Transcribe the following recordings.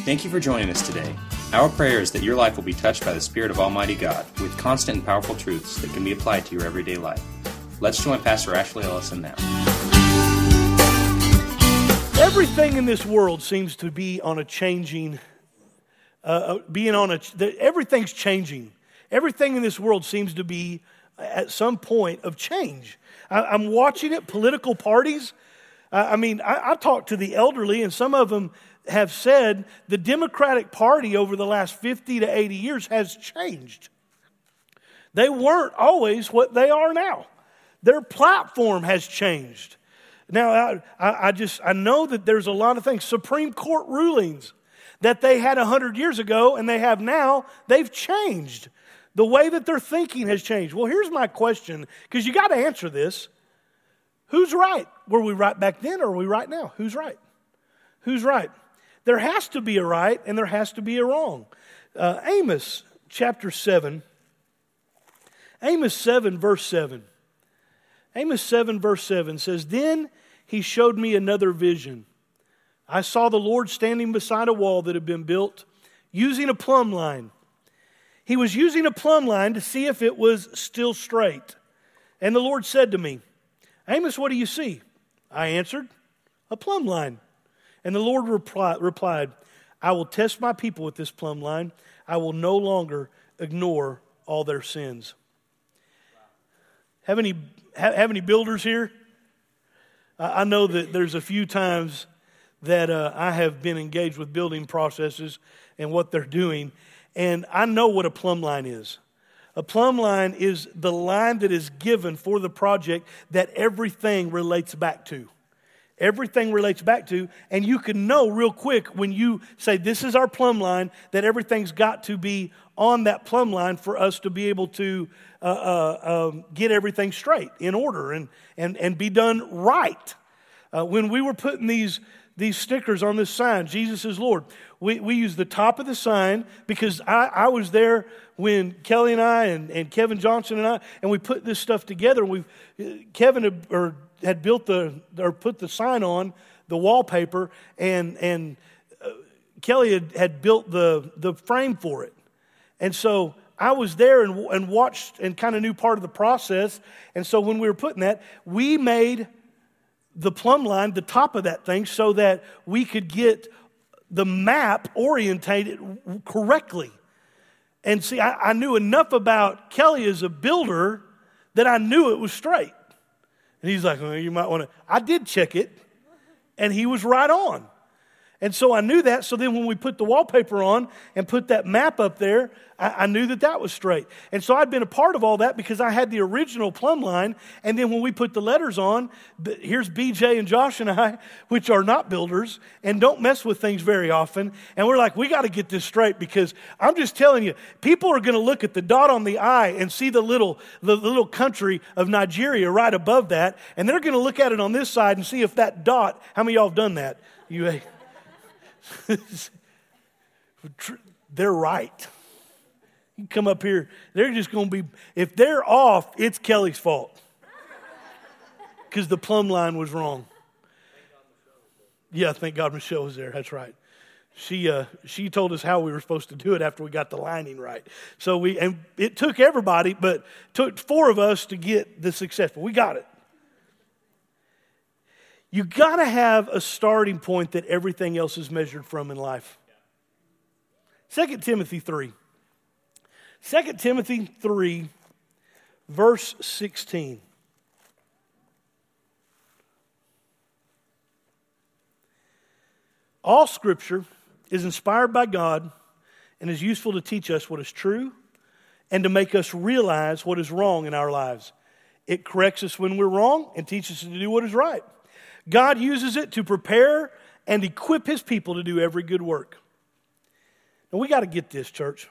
Thank you for joining us today. Our prayer is that your life will be touched by the Spirit of Almighty God with constant and powerful truths that can be applied to your everyday life. Let's join Pastor Ashley Ellison now. Everything in this world seems to be on a changing, everything's changing. Everything in this world seems to be at some point of change. I'm watching it, political parties. I talk to the elderly, and some of them have said the Democratic Party over the last 50 to 80 years has changed. They weren't always what they are now. Their platform has changed. Now, I know that there's a lot of things, Supreme Court rulings that they had 100 years ago and they have now, they've changed. The way that they're thinking has changed. Well, here's my question, because you got to answer this. Who's right? Were we right back then or are we right now? Who's right? Who's right? There has to be a right and there has to be a wrong. Amos chapter 7. Amos 7 verse 7. Amos 7 verse 7 says, "Then he showed me another vision. I saw the Lord standing beside a wall that had been built using a plumb line. He was using a plumb line to see if it was still straight. And the Lord said to me, 'Amos, what do you see?' I answered, 'A plumb line.' And the Lord replied, 'I will test my people with this plumb line. I will no longer ignore all their sins.'" Have any builders here? I know that there's a few times that I have been engaged with building processes and what they're doing, and I know what a plumb line is. A plumb line is the line that is given for the project that everything relates back to. Everything relates back to, and you can know real quick when you say, this is our plumb line, that everything's got to be on that plumb line for us to be able to get everything straight, in order, and be done right. When we were putting these stickers on this sign, Jesus is Lord, we used the top of the sign because I was there when Kelly and I and Kevin Johnson and we put this stuff together. Kevin had built put the sign on the wallpaper, and Kelly had built the frame for it. And so I was there and watched and kind of knew part of the process. And so when we were putting that, we made the plumb line the top of that thing so that we could get the map orientated correctly. And see, I knew enough about Kelly as a builder that I knew it was straight. And he's like, well, you might want to. I did check it, and he was right on. And so I knew that. So then when we put the wallpaper on and put that map up there, I knew that was straight. And so I'd been a part of all that because I had the original plumb line. And then when we put the letters on, here's BJ and Josh and I, which are not builders and don't mess with things very often. And we're like, we got to get this straight, because I'm just telling you, people are going to look at the dot on the I and see the little country of Nigeria right above that. And they're going to look at it on this side and see if that dot, how many of y'all have done that? They're right. You come up here, they're just going to be, if they're off, it's Kelly's fault. Because the plumb line was wrong. Yeah, thank God Michelle was there. That's right. She told us how we were supposed to do it after we got the lining right. So and it took everybody, but it took 4 of us to get the successful. We got it. You got to have a starting point that everything else is measured from in life. 2 Timothy 3. 2 Timothy 3, verse 16. All Scripture is inspired by God and is useful to teach us what is true and to make us realize what is wrong in our lives. It corrects us when we're wrong and teaches us to do what is right. God uses it to prepare and equip His people to do every good work. Now we got to get this, church.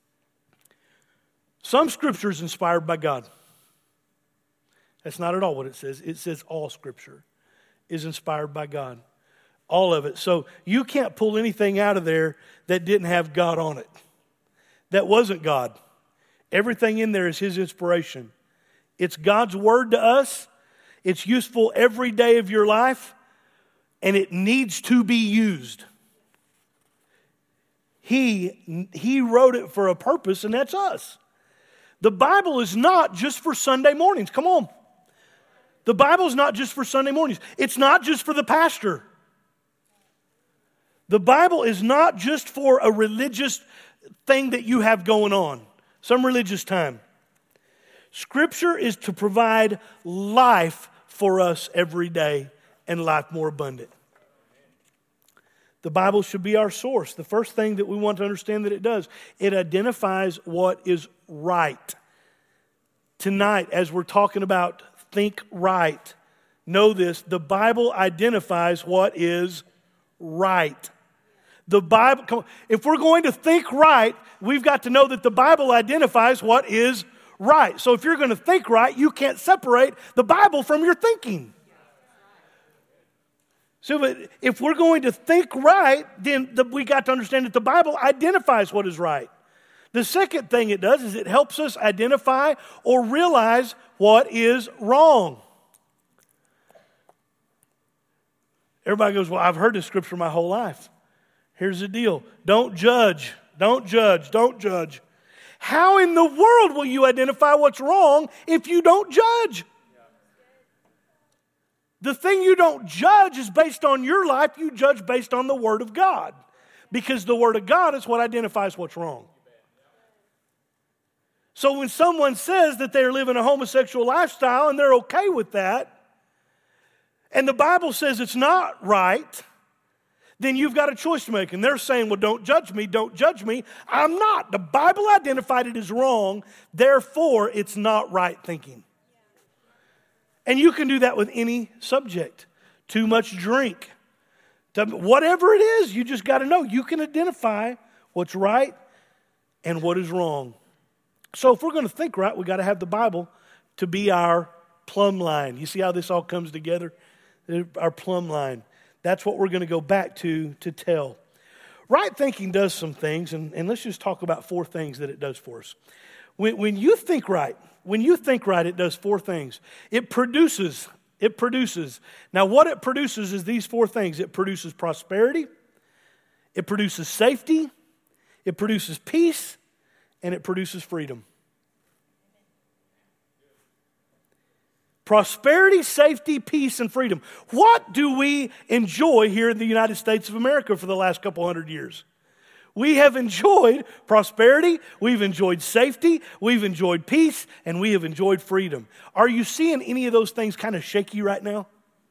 Some Scripture is inspired by God. That's not at all what it says. It says all Scripture is inspired by God. All of it. So you can't pull anything out of there that didn't have God on it. That wasn't God. Everything in there is His inspiration. It's God's word to us. It's useful every day of your life, and it needs to be used. He wrote it for a purpose, and that's us. The Bible is not just for Sunday mornings. Come on. The Bible is not just for Sunday mornings. It's not just for the pastor. The Bible is not just for a religious thing that you have going on, some religious time. Scripture is to provide life for us every day and life more abundant. The Bible should be our source. The first thing that we want to understand that it does, it identifies what is right. Tonight, as we're talking about think right, know this, the Bible identifies what is right. The Bible, if we're going to think right, we've got to know that the Bible identifies what is right. So if you're going to think right, you can't separate the Bible from your thinking. So if we're going to think right, then we got to understand that the Bible identifies what is right. The second thing it does is it helps us identify or realize what is wrong. Everybody goes, well, I've heard this scripture my whole life. Here's the deal. Don't judge. Don't judge. Don't judge. How in the world will you identify what's wrong if you don't judge? The thing you don't judge is based on your life. You judge based on the Word of God. Because the Word of God is what identifies what's wrong. So when someone says that they're living a homosexual lifestyle and they're okay with that, and the Bible says it's not right, then you've got a choice to make. And they're saying, well, don't judge me, don't judge me. I'm not. The Bible identified it as wrong, therefore it's not right thinking. And you can do that with any subject. Too much drink. Whatever it is, you just got to know. You can identify what's right and what is wrong. So if we're going to think right, we've got to have the Bible to be our plumb line. You see how this all comes together? Our plumb line. That's what we're going to go back to tell. Right thinking does some things, and let's just talk about 4 things that it does for us. When you think right, it does 4 things. It produces. Now what it produces is these 4 things. It produces prosperity, it produces safety, it produces peace, and it produces freedom. Prosperity, safety, peace, and freedom. What do we enjoy here in the United States of America for the last couple hundred years? We have enjoyed prosperity, we've enjoyed safety, we've enjoyed peace, and we have enjoyed freedom. Are you seeing any of those things kind of shaky right now?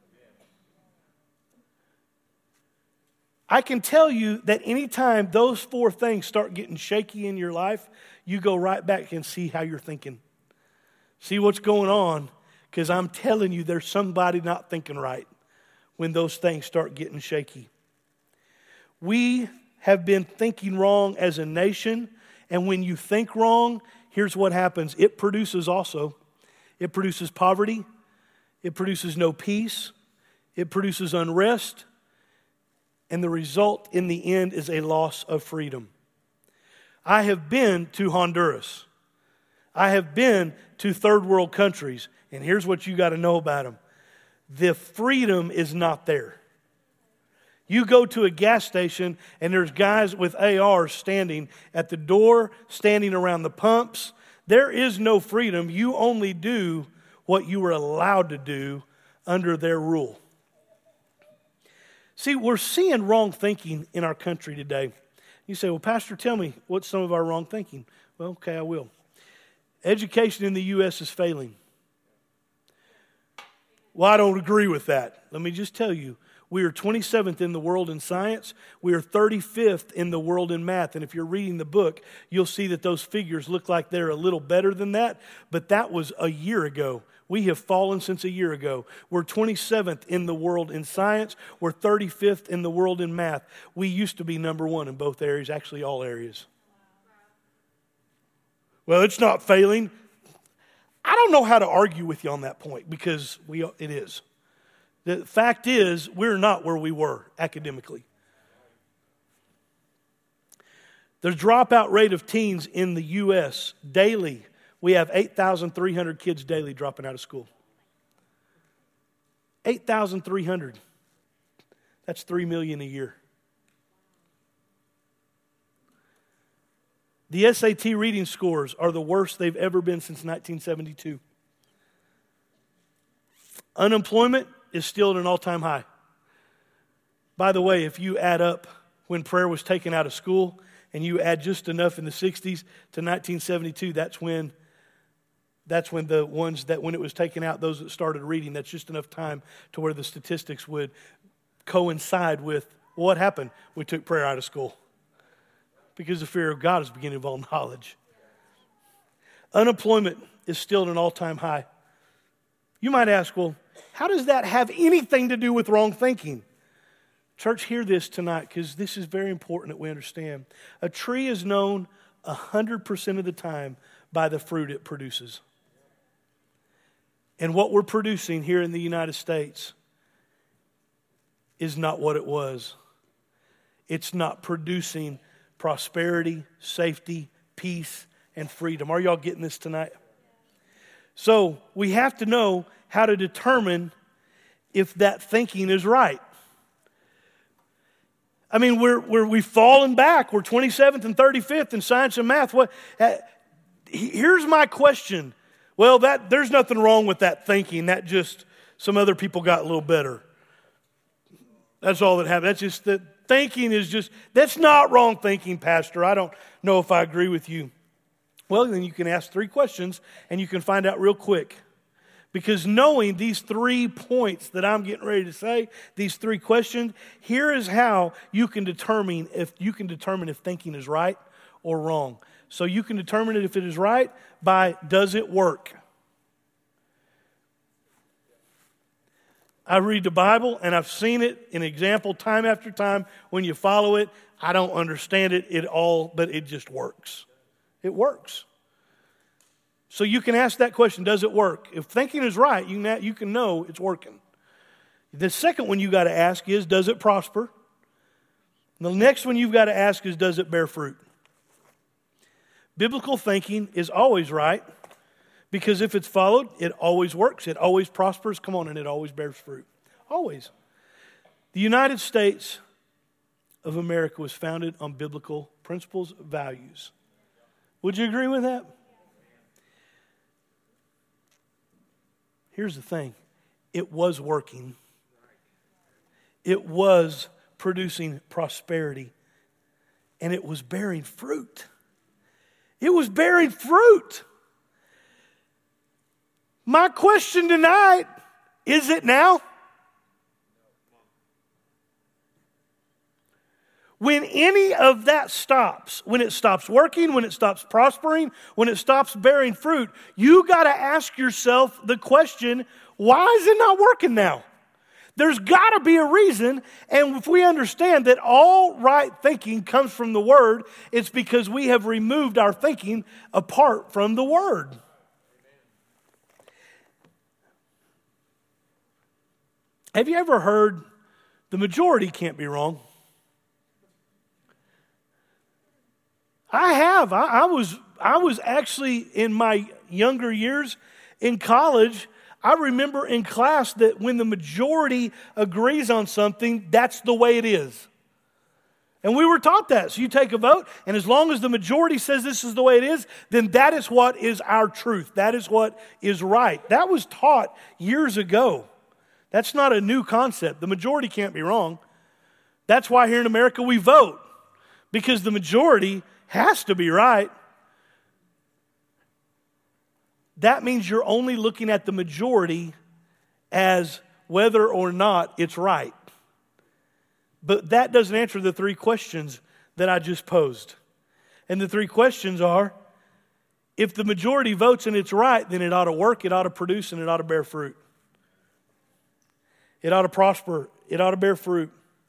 I can tell you that anytime those 4 things start getting shaky in your life, you go right back and see how you're thinking. See what's going on, because I'm telling you there's somebody not thinking right when those things start getting shaky. We have been thinking wrong as a nation, and when you think wrong, here's what happens. It produces poverty, it produces no peace, it produces unrest, and the result in the end is a loss of freedom. I have been to Honduras. I have been to third world countries, and here's what you got to know about them. The freedom is not there. You go to a gas station, and there's guys with ARs standing at the door, standing around the pumps. There is no freedom. You only do what you were allowed to do under their rule. See, we're seeing wrong thinking in our country today. You say, well, Pastor, tell me what's some of our wrong thinking. Well, okay, I will. Education in the U.S. is failing. Well, I don't agree with that. Let me just tell you, we are 27th in the world in science. We are 35th in the world in math. And if you're reading the book, you'll see that those figures look like they're a little better than that. But that was a year ago. We have fallen since a year ago. We're 27th in the world in science. We're 35th in the world in math. We used to be number 1 in both areas, actually all areas. Well, it's not failing. I don't know how to argue with you on that point because it is. The fact is, we're not where we were academically. The dropout rate of teens in the U.S. daily, we have 8,300 kids daily dropping out of school. 8,300. That's 3 million a year. The SAT reading scores are the worst they've ever been since 1972. Unemployment is still at an all-time high. By the way, if you add up when prayer was taken out of school and you add just enough in the 60s to 1972, that's when the ones that when it was taken out, those that started reading, that's just enough time to where the statistics would coincide with what happened. We took prayer out of school because the fear of God is the beginning of all knowledge. Unemployment is still at an all-time high. You might ask, well, how does that have anything to do with wrong thinking? Church, hear this tonight because this is very important that we understand. A tree is known 100% of the time by the fruit it produces. And what we're producing here in the United States is not what it was. It's not producing prosperity, safety, peace, and freedom. Are y'all getting this tonight? So we have to know how to determine if that thinking is right. I mean, we've fallen back. We're 27th and 35th in science and math. Here's my question. Well, there's nothing wrong with that thinking. That just, some other people got a little better. That's all that happened. That's just, that thinking is just, that's not wrong thinking, Pastor. I don't know if I agree with you. Well, then you can ask 3 questions and you can find out real quick. Because knowing these 3 points that I'm getting ready to say, these 3 questions, here is how you can determine if thinking is right or wrong. So you can determine it if it is right by, does it work? I read the Bible and I've seen it in example time after time. When you follow it, I don't understand it at all, but it just works. It works. So you can ask that question, does it work? If thinking is right, you can know it's working. The second one you got to ask is, does it prosper? The next one you've got to ask is, does it bear fruit? Biblical thinking is always right because if it's followed, it always works. It always prospers. Come on, and it always bears fruit. Always. The United States of America was founded on biblical principles, values. Would you agree with that? Here's the thing. It was working. It was producing prosperity. And it was bearing fruit. It was bearing fruit. My question tonight, is it now? When any of that stops, when it stops working, when it stops prospering, when it stops bearing fruit, you got to ask yourself the question, why is it not working now? There's got to be a reason, and if we understand that all right thinking comes from the Word, it's because we have removed our thinking apart from the Word. Have you ever heard the majority can't be wrong? I have. I was actually in my younger years in college. I remember in class that when the majority agrees on something, that's the way it is. And we were taught that. So you take a vote, and as long as the majority says this is the way it is, then that is what is our truth. That is what is right. That was taught years ago. That's not a new concept. The majority can't be wrong. That's why here in America we vote, because the majority has to be right. That means you're only looking at the majority as whether or not it's right. But that doesn't answer the 3 questions that I just posed. And the 3 questions are, if the majority votes and it's right, then it ought to work, it ought to produce, and it ought to bear fruit. It ought to prosper, it ought to bear fruit.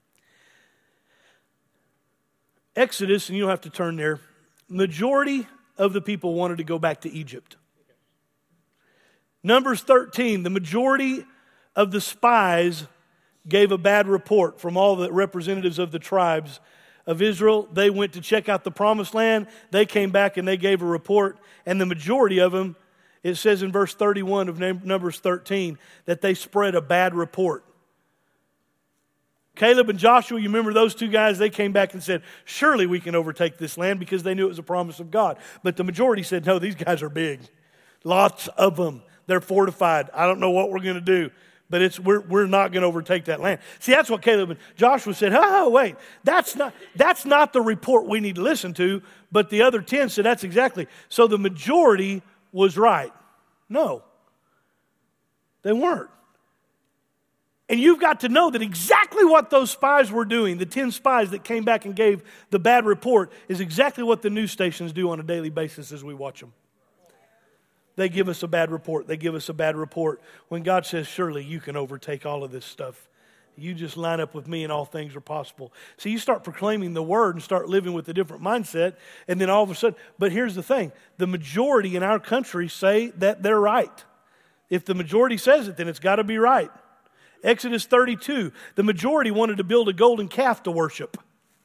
Exodus, and you don't have to turn there, majority of the people wanted to go back to Egypt. Numbers 13, the majority of the spies gave a bad report from all the representatives of the tribes of Israel. They went to check out the promised land. They came back and they gave a report. And the majority of them, it says in verse 31 of Numbers 13, that they spread a bad report. Caleb and Joshua, you remember those two guys? They came back and said, surely we can overtake this land, because they knew it was a promise of God. But the majority said, no, these guys are big. Lots of them. They're fortified. I don't know what we're going to do, but we're not going to overtake that land. See, that's what Caleb and Joshua said. Oh, wait, that's not the report we need to listen to. But the other 10 said that's exactly. So the majority was right. No, they weren't. And you've got to know that exactly what those spies were doing, the 10 spies that came back and gave the bad report, is exactly what the news stations do on a daily basis as we watch them. They give us a bad report. They give us a bad report when God says, surely you can overtake all of this stuff. You just line up with me and all things are possible. So you start proclaiming the word and start living with a different mindset, and then all of a sudden, but here's the thing, the majority in our country say that they're right. If the majority says it, then it's got to be right. Exodus 32, the majority wanted to build a golden calf to worship.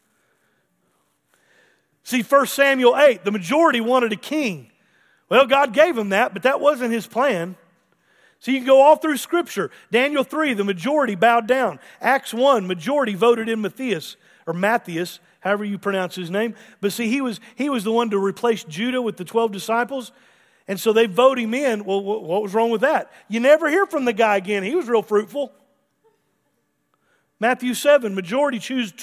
See, 1 Samuel 8, the majority wanted a king. Well, God gave him that, but that wasn't his plan. So you can go all through Scripture. Daniel 3, the majority bowed down. Acts 1, majority voted in Matthias, however you pronounce his name. But see, he was the one to replace Judah with the 12 disciples. And so they vote him in. Well, what was wrong with that? You never hear from the guy again. He was real fruitful. Matthew 7, the majority choose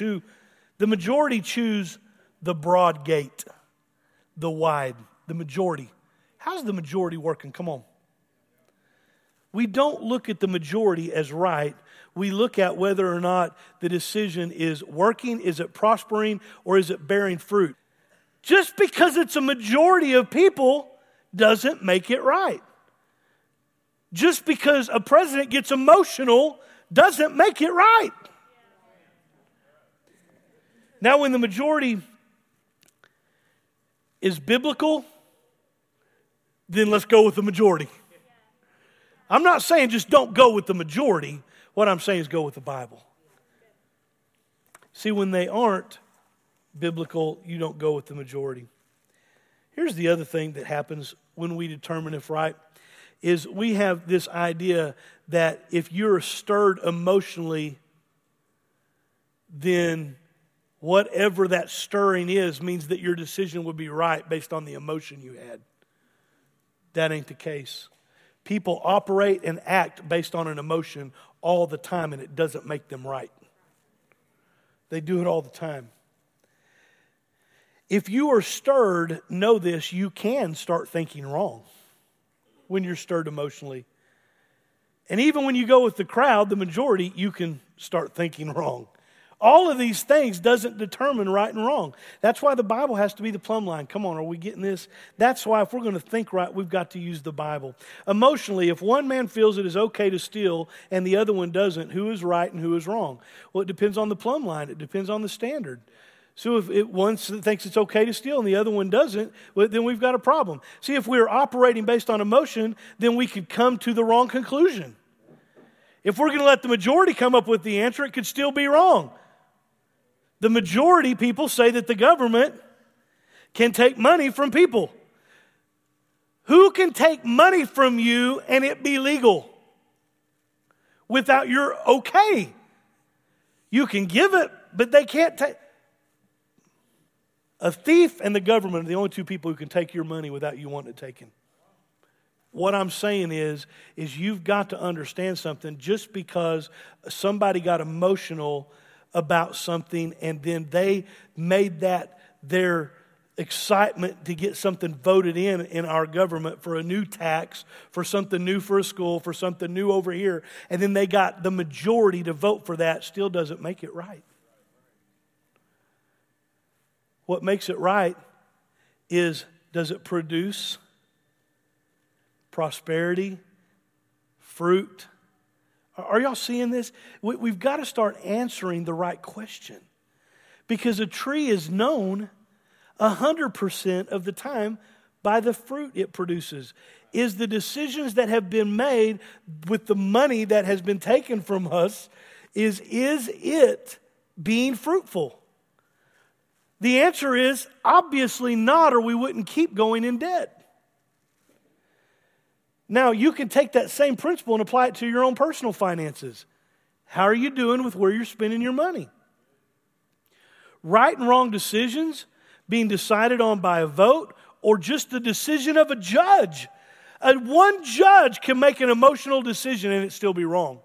the broad gate, the wide, the majority. How's the majority working? Come on. We don't look at the majority as right. We look at whether or not the decision is working, is it prospering, or is it bearing fruit. Just because it's a majority of people doesn't make it right. Just because a president gets emotional doesn't make it right. Now, when the majority is biblical, then let's go with the majority. I'm not saying just don't go with the majority. What I'm saying is go with the Bible. See, when they aren't biblical, you don't go with the majority. Here's the other thing that happens when we determine if right, is we have this idea that if you're stirred emotionally, then whatever that stirring is means that your decision would be right based on the emotion you had. That ain't the case. People operate and act based on an emotion all the time, and it doesn't make them right. They do it all the time. If you are stirred, know this, you can start thinking wrong when you're stirred emotionally. And even when you go with the crowd, the majority, you can start thinking wrong. All of these things doesn't determine right and wrong. That's why the Bible has to be the plumb line. Come on, are we getting this? That's why if we're going to think right, we've got to use the Bible. Emotionally, if one man feels it is okay to steal and the other one doesn't, who is right and who is wrong? Well, it depends on the plumb line. It depends on the standard. So if one thinks it's okay to steal and the other one doesn't, well, then we've got a problem. See, if we're operating based on emotion, then we could come to the wrong conclusion. If we're going to let the majority come up with the answer, it could still be wrong. The majority people say that the government can take money from people. Who can take money from you and it be legal without your okay? You can give it, but they can't take. A thief and the government are the only two people who can take your money without you wanting it taken. What I'm saying is you've got to understand something. Just because somebody got emotional about something and then they made that their excitement to get something voted in our government for a new tax, for something new for a school, for something new over here, and then they got the majority to vote for that, still doesn't make it right. What makes it right is, does it produce prosperity, fruit? Are y'all seeing this? We've got to start answering the right question. Because a tree is known 100% of the time by the fruit it produces. Is the decisions that have been made with the money that has been taken from us, is it being fruitful? The answer is obviously not, or we wouldn't keep going in debt. Now, you can take that same principle and apply it to your own personal finances. How are you doing with where you're spending your money? Right and wrong decisions being decided on by a vote or just the decision of a judge. One judge can make an emotional decision and it still be wrong.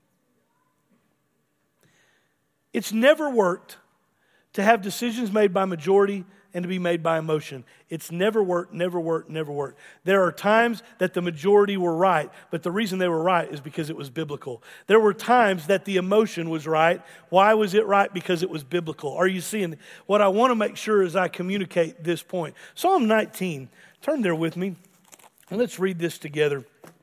It's never worked to have decisions made by majority and to be made by emotion. It's never worked, never worked, never worked. There are times that the majority were right, but the reason they were right is because it was biblical. There were times that the emotion was right. Why was it right? Because it was biblical. Are you seeing? What I want to make sure is I communicate this point. Psalm 19, turn there with me, and let's read this together.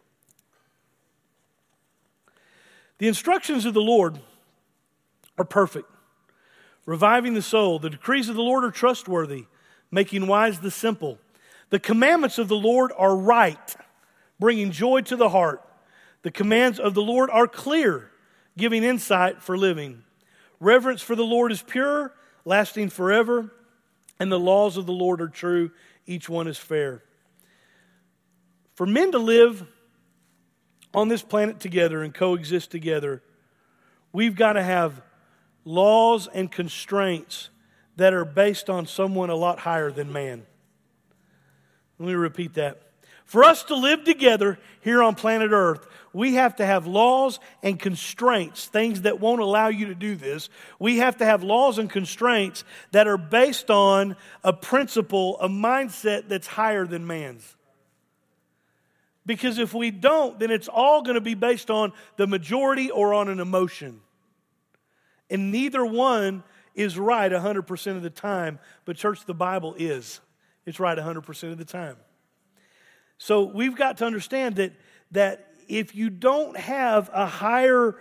The instructions of the Lord are perfect, reviving the soul. The decrees of the Lord are trustworthy, making wise the simple. The commandments of the Lord are right, bringing joy to the heart. The commands of the Lord are clear, giving insight for living. Reverence for the Lord is pure, lasting forever, and the laws of the Lord are true. Each one is fair. For men to live on this planet together and coexist together, we've got to have laws and constraints that are based on someone a lot higher than man. Let me repeat that. For us to live together here on planet Earth, we have to have laws and constraints, things that won't allow you to do this. We have to have laws and constraints that are based on a principle, a mindset that's higher than man's. Because if we don't, then it's all going to be based on the majority or on an emotion. And neither one is right 100% of the time. But church, the Bible is. It's right 100% of the time. So we've got to understand that if you don't have a higher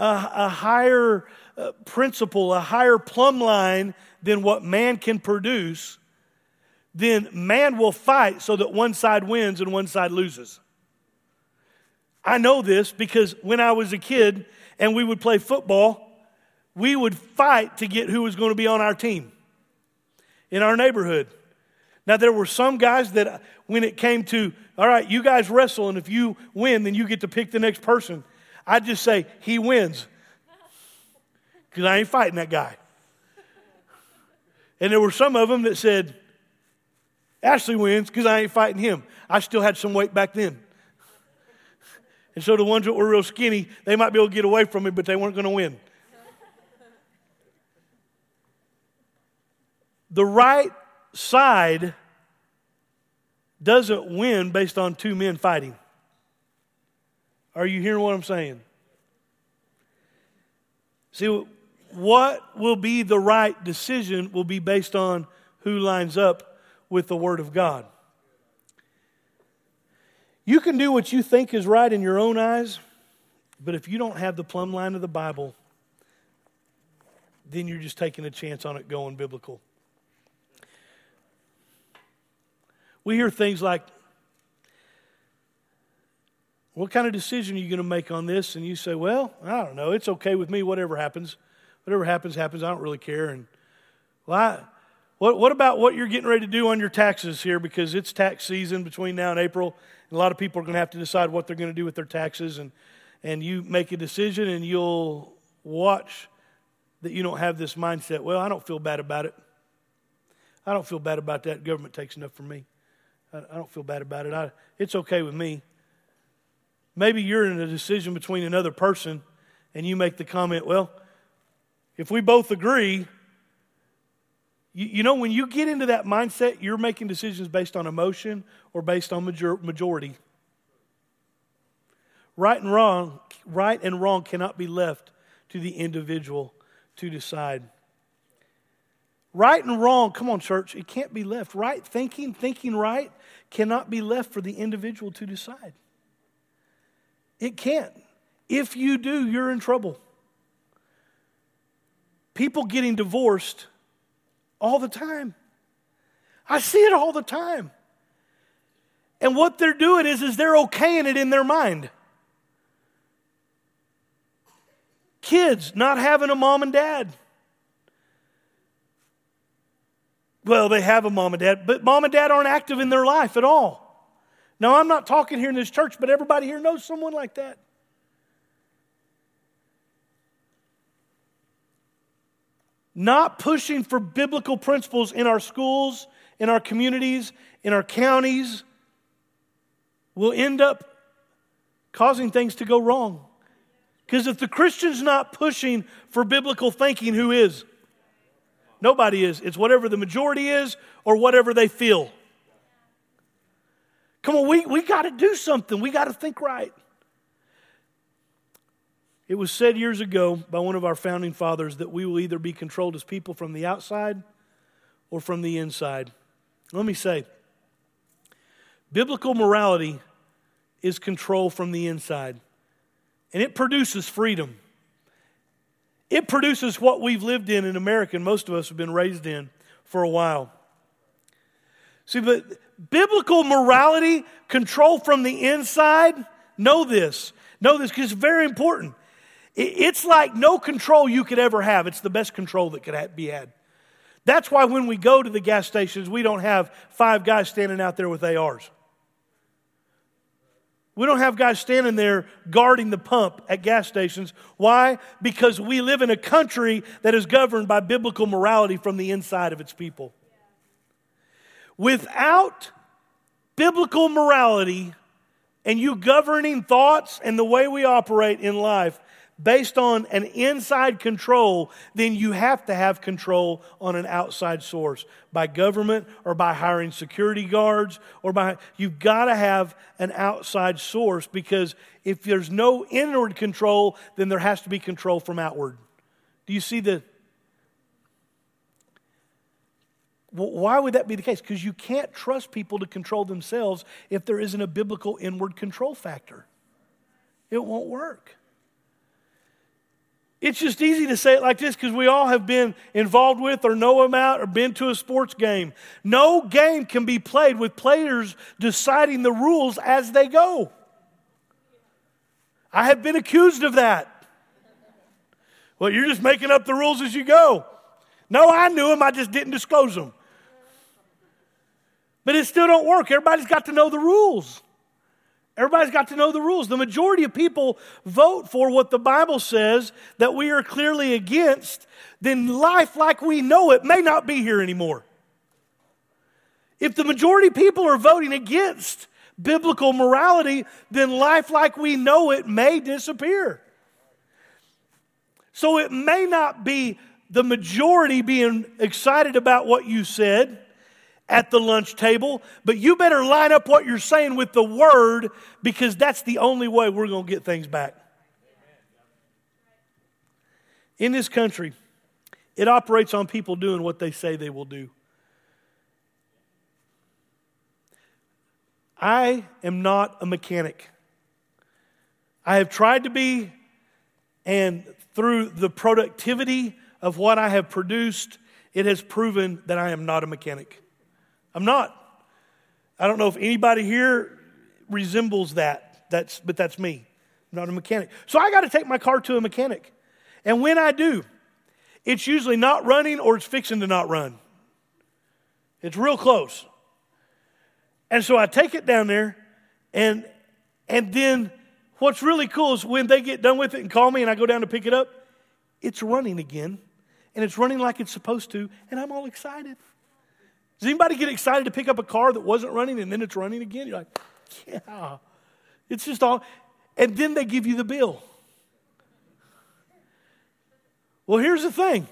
principle, a higher plumb line than what man can produce, then man will fight so that one side wins and one side loses. I know this because when I was a kid and we would play football, we would fight to get who was going to be on our team in our neighborhood. Now, there were some guys that when it came to, all right, you guys wrestle, and if you win, then you get to pick the next person. I'd just say, he wins. Because I ain't fighting that guy. And there were some of them that said, Ashley wins because I ain't fighting him. I still had some weight back then. And so the ones that were real skinny, they might be able to get away from me, but they weren't going to win. The right side doesn't win based on two men fighting. Are you hearing what I'm saying? See, what will be the right decision will be based on who lines up with the Word of God. You can do what you think is right in your own eyes, but if you don't have the plumb line of the Bible, then you're just taking a chance on it going biblical. We hear things like, what kind of decision are you going to make on this? And you say, well, I don't know. It's okay with me. Whatever happens. Whatever happens, happens. I don't really care. And what about what you're getting ready to do on your taxes here? Because it's tax season between now and April. And a lot of people are going to have to decide what they're going to do with their taxes. And you make a decision and you'll watch that you don't have this mindset. Well, I don't feel bad about it. I don't feel bad about that. Government takes enough from me. I don't feel bad about it. It's okay with me. Maybe you're in a decision between another person and you make the comment, well, if we both agree, you know, when you get into that mindset, you're making decisions based on emotion or based on majority. Right and wrong cannot be left to the individual to decide. Right and wrong, come on, church, it can't be left. Right thinking right, cannot be left for the individual to decide. It can't. If you do, you're in trouble. People getting divorced all the time. I see it all the time. And what they're doing is they're okaying it in their mind. Kids not having a mom and dad. Well, they have a mom and dad, but mom and dad aren't active in their life at all. Now, I'm not talking here in this church, but everybody here knows someone like that. not pushing for biblical principles in our schools, in our communities, in our counties, will end up causing things to go wrong. Because if the Christian's not pushing for biblical thinking, who is? Nobody is. It's whatever the majority is or whatever they feel. Come on, we got to do something. We got to think right. It was said years ago by one of our founding fathers that we will either be controlled as people from the outside or from the inside. Let me say, biblical morality is control from the inside. And it produces freedom. It produces what we've lived in America, and most of us have been raised in for a while. See, but biblical morality, control from the inside, know this because it's very important. It's like no control you could ever have. It's the best control that could be had. That's why when we go to the gas stations, we don't have 5 guys standing out there with ARs. We don't have guys standing there guarding the pump at gas stations. Why? Because we live in a country that is governed by biblical morality from the inside of its people. Without biblical morality and you governing thoughts and the way we operate in life based on an inside control, then you have to have control on an outside source by government or by hiring security guards you've got to have an outside source, because if there's no inward control, then there has to be control from outward. Do you see why would that be the case? Because you can't trust people to control themselves if there isn't a biblical inward control factor. It won't work. It's just easy to say it like this because we all have been involved with or know about or been to a sports game. No game can be played with players deciding the rules as they go. I have been accused of that. Well, you're just making up the rules as you go. No, I knew them, I just didn't disclose them. But it still don't work. Everybody's got to know the rules. Everybody's got to know the rules. The majority of people vote for what the Bible says that we are clearly against, then life like we know it may not be here anymore. If the majority of people are voting against biblical morality, then life like we know it may disappear. So it may not be the majority being excited about what you said at the lunch table, but you better line up what you're saying with the Word, because that's the only way we're going to get things back. In this country, it operates on people doing what they say they will do. I am not a mechanic. I have tried to be, and through the productivity of what I have produced, it has proven that I am not a mechanic. I'm not. I don't know if anybody here resembles that. But that's me. I'm not a mechanic. So I got to take my car to a mechanic. And when I do, it's usually not running or it's fixing to not run. It's real close. And so I take it down there, and then what's really cool is when they get done with it and call me and I go down to pick it up, it's running again. And it's running like it's supposed to, and I'm all excited. Does anybody get excited to pick up a car that wasn't running and then it's running again? You're like, yeah. It's just all. And then they give you the bill. Well, here's the thing.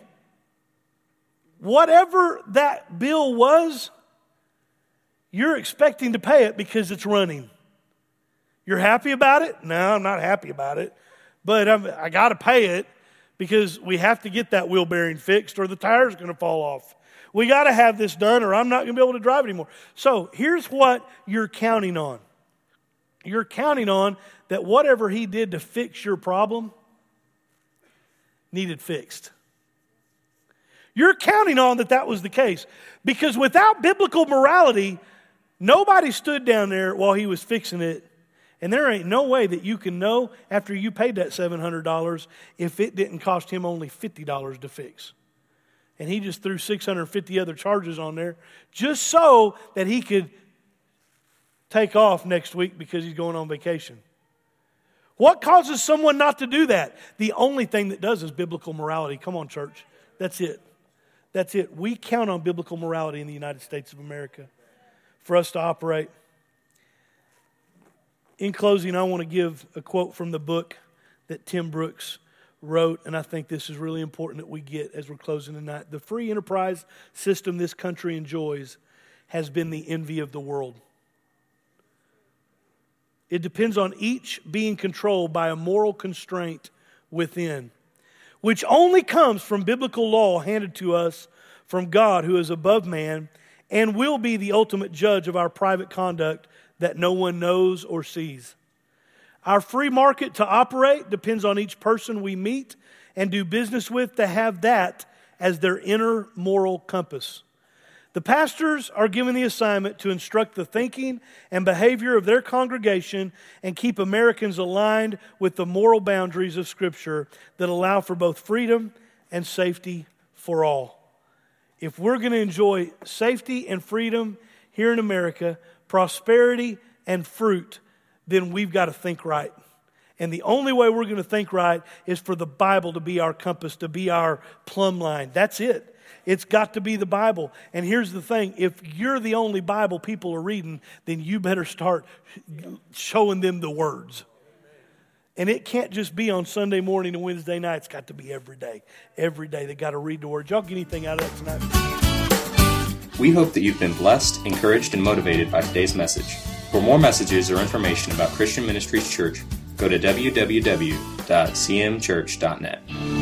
Whatever that bill was, you're expecting to pay it because it's running. You're happy about it? No, I'm not happy about it. But I got to pay it because we have to get that wheel bearing fixed or the tire's going to fall off. We got to have this done or I'm not going to be able to drive anymore. So here's what you're counting on. You're counting on that whatever he did to fix your problem needed fixed. You're counting on that was the case. Because without biblical morality, nobody stood down there while he was fixing it. And there ain't no way that you can know after you paid that $700 if it didn't cost him only $50 to fix. And he just threw 650 other charges on there just so that he could take off next week because he's going on vacation. What causes someone not to do that? The only thing that does is biblical morality. Come on, church. That's it. That's it. We count on biblical morality in the United States of America for us to operate. In closing, I want to give a quote from the book that Tim Brooks wrote, and I think this is really important that we get as we're closing tonight. The free enterprise system this country enjoys has been the envy of the world. It depends on each being controlled by a moral constraint within, which only comes from biblical law handed to us from God, who is above man and will be the ultimate judge of our private conduct that no one knows or sees. Our free market to operate depends on each person we meet and do business with to have that as their inner moral compass. The pastors are given the assignment to instruct the thinking and behavior of their congregation and keep Americans aligned with the moral boundaries of Scripture that allow for both freedom and safety for all. If we're going to enjoy safety and freedom here in America, prosperity and fruit, then we've got to think right. And the only way we're going to think right is for the Bible to be our compass, to be our plumb line. That's it. It's got to be the Bible. And here's the thing. If you're the only Bible people are reading, then you better start showing them the words. And it can't just be on Sunday morning and Wednesday night. It's got to be every day. Every day they got to read the words. Y'all get anything out of that tonight? We hope that you've been blessed, encouraged, and motivated by today's message. For more messages or information about Christian Ministries Church, go to www.cmchurch.net.